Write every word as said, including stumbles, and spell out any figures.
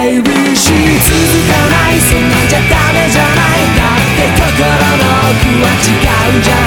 ベイビーし続かない、そんなんじゃダメじゃない。だって心の奥は違うじゃん。